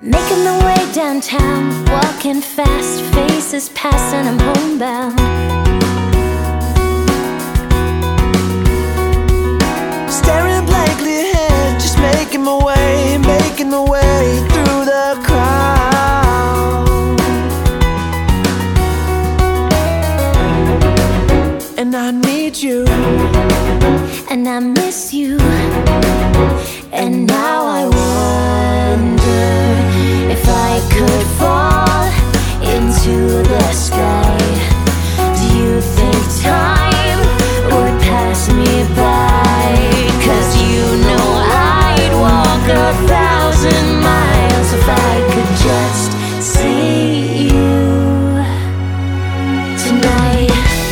Making my way downtown, walking fast, faces pass and I'm homebound. Staring blankly ahead, just making my way through the crowd. And I need you, and I miss you. And now I wonder if I could fall into the sky. Do you think time would pass me by? 'Cause you know I'd walk 1,000 miles if I could just see you tonight.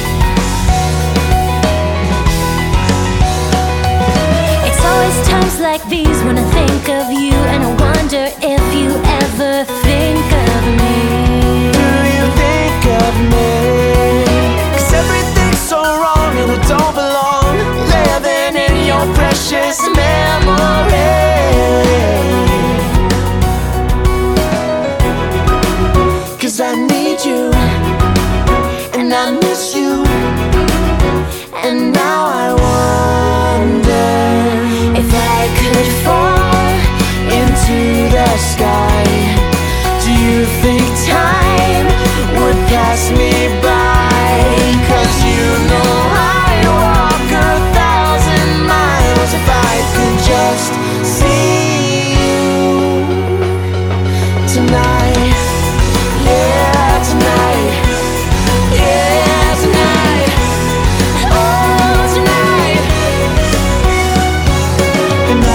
Times like these when I think of you, and I wonder if you ever think of me. do you think of me? 'Cause everything's so wrong and I don't belong, living in your precious memory. 'Cause I need you, and I miss you. And now I wonder if I could fall into the sky. Do you think time would pass me by? 'Cause you know I'd walk 1,000 miles if I could just see you tonight. Yeah, tonight. Yeah, tonight. Oh, tonight. And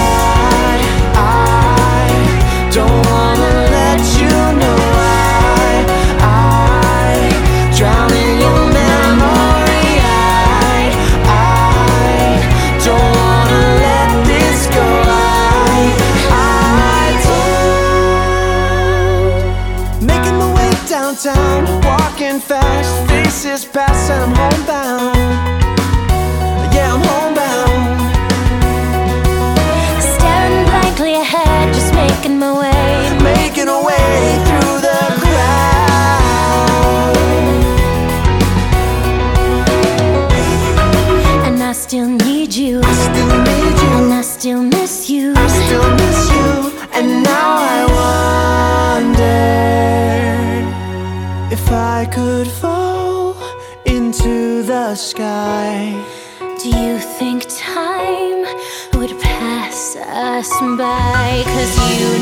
I don't wanna let you know I drown in your memory. I don't wanna let this go. I don't. Making my way downtown, walking fast, faces pass and I'm homebound. Yeah, I'm homebound. Staring blankly ahead, just making my way Through the crowd. and I still need you. I still need you. And I still miss you. I still miss you. And now I wonder if I could fall into the sky. Do you think time would pass us by? 'Cause you